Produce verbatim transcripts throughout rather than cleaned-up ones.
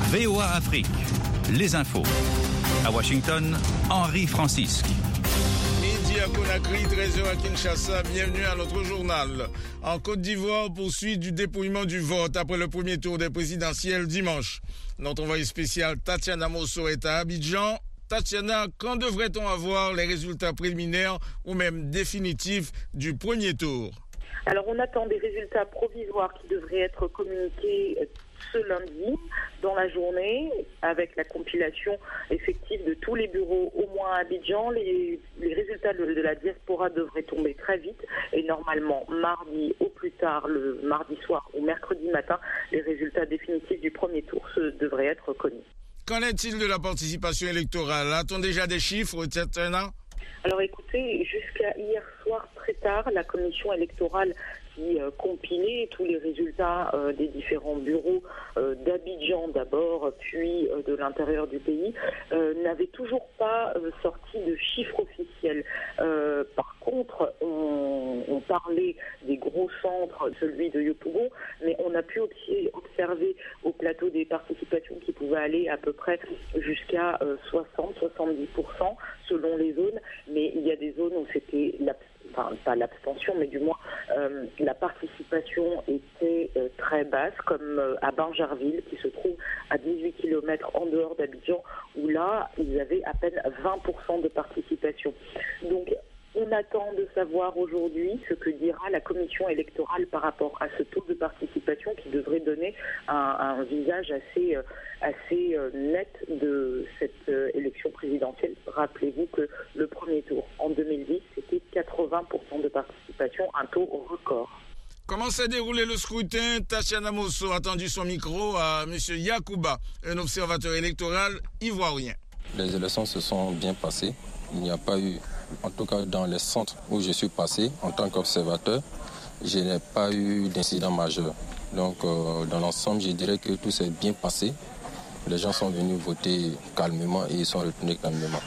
V O A Afrique, les infos. À Washington, Henri Francisque. Midi à Conakry, treize heures à Kinshasa, bienvenue à notre journal. En Côte d'Ivoire, poursuite du dépouillement du vote après le premier tour des présidentielles dimanche. Notre envoyé spécial Tatiana Mosso est à Abidjan. Tatiana, quand devrait-on avoir les résultats préliminaires ou même définitifs du premier tour? Alors on attend des résultats provisoires qui devraient être communiqués ce lundi dans la journée avec la compilation effective de tous les bureaux au moins à Abidjan. Les, les résultats de, de la diaspora devraient tomber très vite et normalement mardi au plus tard, le mardi soir ou mercredi matin, les résultats définitifs du premier tour se, devraient être connus. Qu'en est-il de la participation électorale? A-t-on déjà des chiffres, Tatiana? Alors écoutez, jusqu'à hier soir très tard, la commission électorale qui euh, compilait tous les résultats euh, des différents bureaux euh, d'Abidjan d'abord, puis euh, de l'intérieur du pays, euh, n'avait toujours pas euh, sorti de chiffres officiels. Euh, par contre, on, on parlait des gros centres, celui de Yopougon, mais on a pu aussi observer au plateau des participations qui pouvaient aller à peu près jusqu'à euh, soixante à soixante-dix pour cent selon les zones, mais il y a des zones où c'était l'abstention. Enfin, pas l'abstention, mais du moins euh, la participation était euh, très basse, comme euh, à Banjarville, qui se trouve à dix-huit kilomètres en dehors d'Abidjan, où là, ils avaient à peine vingt pour cent de participation. Donc, on attend de savoir aujourd'hui ce que dira la commission électorale par rapport à ce taux de participation qui devrait donner un, un visage assez, euh, assez euh, net de cette euh, élection présidentielle. Rappelez-vous que le premier tour en deux mille dix, c'était quatre-vingts pour cent de participation, un taux record. Comment s'est déroulé le scrutin? Tatiana Mosso a tendu son micro à M. Yacouba, un observateur électoral ivoirien. Les élections se sont bien passées. Il n'y a pas eu, en tout cas dans les centres où je suis passé en tant qu'observateur, je n'ai pas eu d'incident majeur. Donc euh, dans l'ensemble, je dirais que tout s'est bien passé. Les gens sont venus voter calmement et ils sont retournés calmement.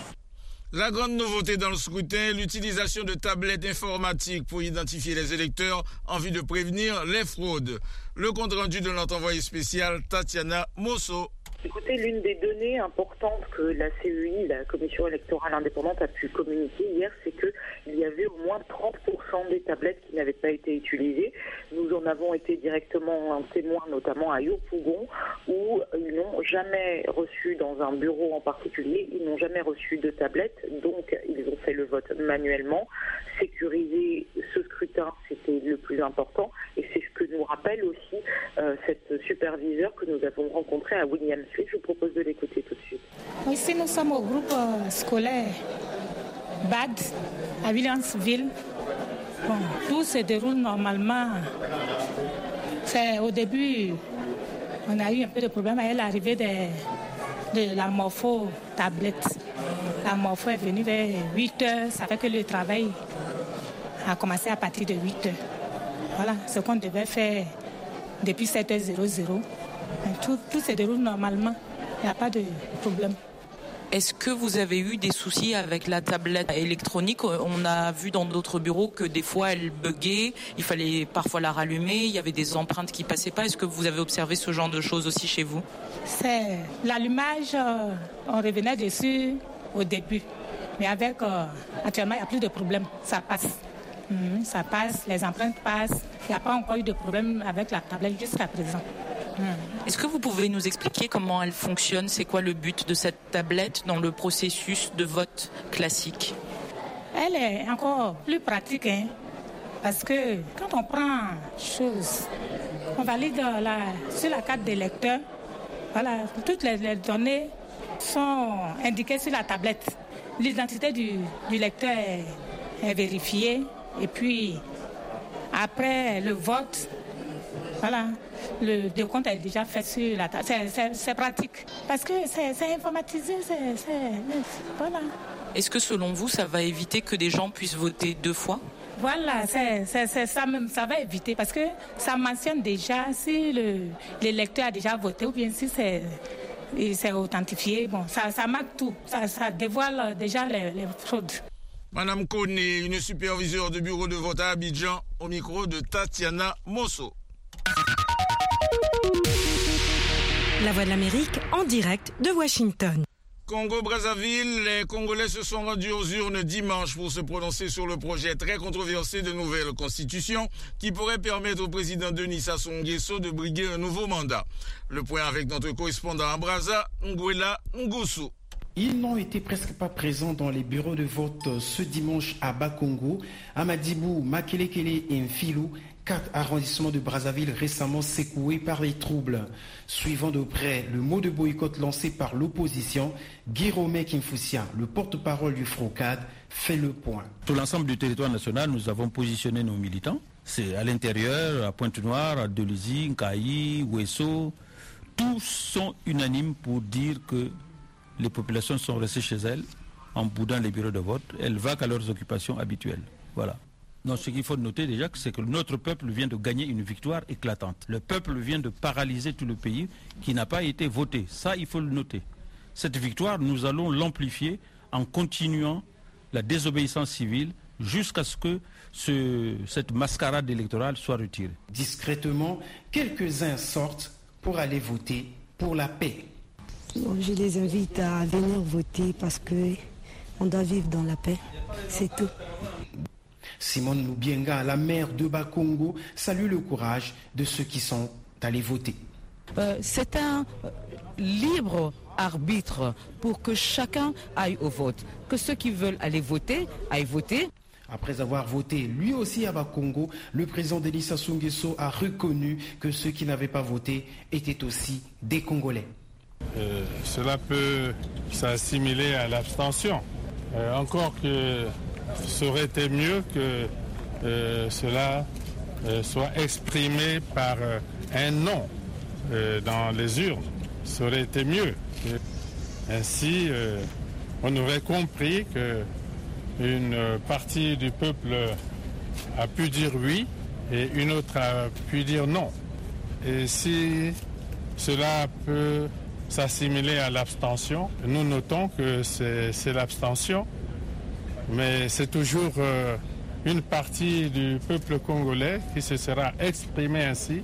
La grande nouveauté dans le scrutin, l'utilisation de tablettes informatiques pour identifier les électeurs en vue de prévenir les fraudes. Le compte-rendu de notre envoyé spécial Tatiana Mosso. Écoutez, l'une des données importantes que la C E I, la Commission électorale indépendante, a pu communiquer hier, c'est qu'il y avait au moins trente pour cent des tablettes qui n'avaient pas été utilisées. Nous en avons été directement un témoin, notamment à Yopougon, où ils n'ont jamais reçu, dans un bureau en particulier, ils n'ont jamais reçu de tablettes, donc ils ont fait le vote manuellement. Sécuriser ce scrutin, c'était le plus important, et c'est ce que nous rappelle aussi euh, cette superviseure que nous avons rencontrée à Williams. Je vous propose de l'écouter tout de suite. Ici, nous sommes au groupe euh, scolaire B A D à Williamsville. Bon, tout se déroule normalement. C'est, au début, on a eu un peu de problème avec l'arrivée de, de la morpho-tablette. La morpho est venue vers huit heures, ça fait que le travail a commencé à partir de huit heures. Voilà ce qu'on devait faire depuis sept heures. Tout, tout se déroule normalement, il n'y a pas de problème. Est-ce que vous avez eu des soucis avec la tablette électronique? On a vu dans d'autres bureaux que des fois elle buguait, il fallait parfois la rallumer, il y avait des empreintes qui ne passaient pas. Est-ce que vous avez observé ce genre de choses aussi chez vous? C'est l'allumage, euh, on revenait dessus au début, mais avec euh, actuellement il n'y a plus de problème, ça passe. Mmh, ça passe, les empreintes passent, il n'y a pas encore eu de problème avec la tablette jusqu'à présent. Est-ce que vous pouvez nous expliquer comment elle fonctionne? C'est quoi le but de cette tablette dans le processus de vote classique? Elle est encore plus pratique, hein, parce que quand on prend chose, on valide la, sur la carte d'électeur, voilà, toutes les, les données sont indiquées sur la tablette. L'identité du, du lecteur est, est vérifiée et puis après le vote, voilà, le décompte est déjà fait sur la table. C'est, c'est, c'est pratique parce que c'est, c'est informatisé. C'est, c'est, voilà. Est-ce que selon vous, ça va éviter que des gens puissent voter deux fois? Voilà, c'est, c'est, c'est ça même, ça va éviter parce que ça mentionne déjà si le, l'électeur a déjà voté ou bien si c'est, c'est authentifié. Bon, ça, ça marque tout. Ça, ça dévoile déjà les, les fraudes. Madame Koné, une superviseure de bureau de vote à Abidjan, au micro de Tatiana Mosso. La Voix de l'Amérique en direct de Washington. Congo-Brazzaville, les Congolais se sont rendus aux urnes dimanche pour se prononcer sur le projet très controversé de nouvelle constitution qui pourrait permettre au président Denis Sassou Nguesso de briguer un nouveau mandat. Le point avec notre correspondant à Brazza, Nguela Ngusu. Ils n'ont été presque pas présents dans les bureaux de vote ce dimanche à Bakongo, à Madibou, Makelekele et Mfilou, quatre arrondissements de Brazzaville récemment secoués par les troubles. Suivant de près le mot de boycott lancé par l'opposition, Guiromé Kimfoussia, le porte-parole du FROCAD, fait le point. Sur l'ensemble du territoire national, nous avons positionné nos militants. C'est à l'intérieur, à Pointe-Noire, à Delizy, Nkayi, Ouesso. Tous sont unanimes pour dire que les populations sont restées chez elles en boudant les bureaux de vote. Elles vaquent à leurs occupations habituelles. Voilà. Donc ce qu'il faut noter déjà, c'est que notre peuple vient de gagner une victoire éclatante. Le peuple vient de paralyser tout le pays qui n'a pas été voté. Ça, il faut le noter. Cette victoire, nous allons l'amplifier en continuant la désobéissance civile jusqu'à ce que ce, cette mascarade électorale soit retirée. Discrètement, quelques-uns sortent pour aller voter pour la paix. Je les invite à venir voter parce qu'on doit vivre dans la paix, c'est tout. Simone Loubienga, la maire de Bakongo, salue le courage de ceux qui sont allés voter. Euh, c'est un libre arbitre pour que chacun aille au vote. Que ceux qui veulent aller voter, aillent voter. Après avoir voté lui aussi à Bakongo, le président Denis Sassou Nguesso a reconnu que ceux qui n'avaient pas voté étaient aussi des Congolais. Euh, cela peut s'assimiler à l'abstention. Euh, encore que ça aurait été mieux que euh, cela euh, soit exprimé par euh, un non euh, dans les urnes. Ça aurait été mieux. Et ainsi, euh, on aurait compris qu'une partie du peuple a pu dire oui et une autre a pu dire non. Et si cela peut s'assimiler à l'abstention, nous notons que c'est, c'est l'abstention, mais c'est toujours euh, une partie du peuple congolais qui se sera exprimée ainsi.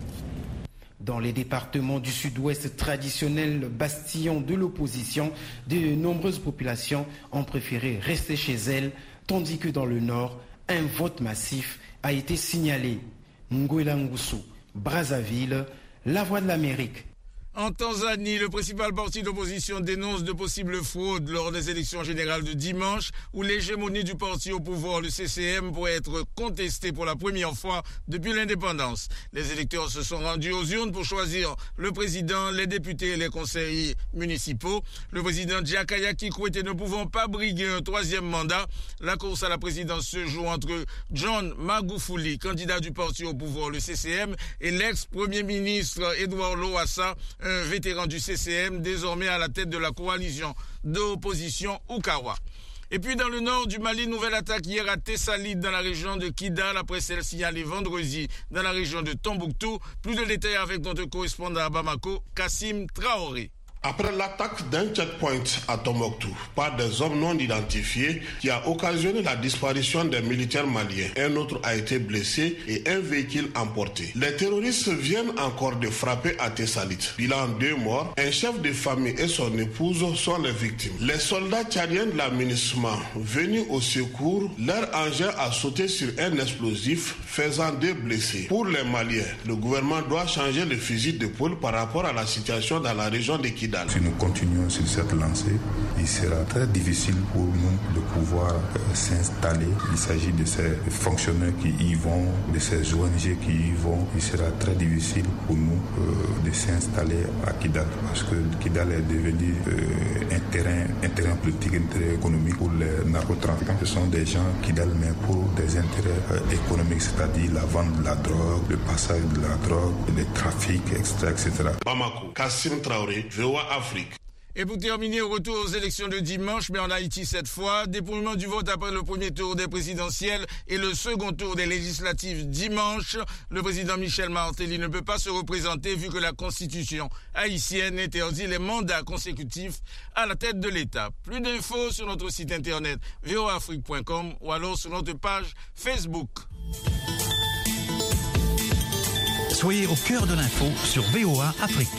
Dans les départements du sud-ouest traditionnels, bastion de l'opposition, de nombreuses populations ont préféré rester chez elles, tandis que dans le nord, un vote massif a été signalé. Nguela Ngusu, Brazzaville, La Voix de l'Amérique. En Tanzanie, le principal parti d'opposition dénonce de possibles fraudes lors des élections générales de dimanche où l'hégémonie du parti au pouvoir, le C C M, pourrait être contestée pour la première fois depuis l'indépendance. Les électeurs se sont rendus aux urnes pour choisir le président, les députés et les conseillers municipaux. Le président Jakaya Kikwete ne pouvant pas briguer un troisième mandat, la course à la présidence se joue entre John Magufuli, candidat du parti au pouvoir, le C C M, et l'ex-premier ministre Edouard Lowassa, un vétéran du C C M, désormais à la tête de la coalition d'opposition Oukawa. Et puis dans le nord du Mali, nouvelle attaque hier à Tessalite dans la région de Kidal, après celle signalée vendredi dans la région de Tombouctou. Plus de détails avec notre correspondant à Bamako, Kassim Traoré. Après l'attaque d'un checkpoint à Tombouctou par des hommes non identifiés qui a occasionné la disparition des militaires maliens, un autre a été blessé et un véhicule emporté. Les terroristes viennent encore de frapper à Tessalite. Bilan deux morts, un chef de famille et son épouse sont les victimes. Les soldats tchadiens de l'aménagement venus au secours, leur engin a sauté sur un explosif faisant deux blessés. Pour les Maliens, le gouvernement doit changer le fusil d'épaule par rapport à la situation dans la région de Kidal. Si nous continuons sur cette lancée, il sera très difficile pour nous de pouvoir euh, s'installer. Il s'agit de ces fonctionnaires qui y vont, de ces O N G qui y vont. Il sera très difficile pour nous euh, de s'installer à Kidal parce que Kidal est devenu euh, un terrain, un terrain politique, un terrain économique pour les narcotrafiquants. Ce sont des gens qui Kidal, mais pour des intérêts euh, économiques, c'est-à-dire la vente de la drogue, le passage de la drogue, le trafic, et cetera, et cetera. Bamako, Kassim Traoré, V O A Afrique. Et pour terminer, au retour aux élections de dimanche, mais en Haïti cette fois, dépouillement du vote après le premier tour des présidentielles et le second tour des législatives dimanche. Le président Michel Martelly ne peut pas se représenter vu que la constitution haïtienne interdit les mandats consécutifs à la tête de l'État. Plus d'infos sur notre site internet v o a afrique point com ou alors sur notre page Facebook. Soyez au cœur de l'info sur V O A Afrique.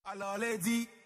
Alors les dit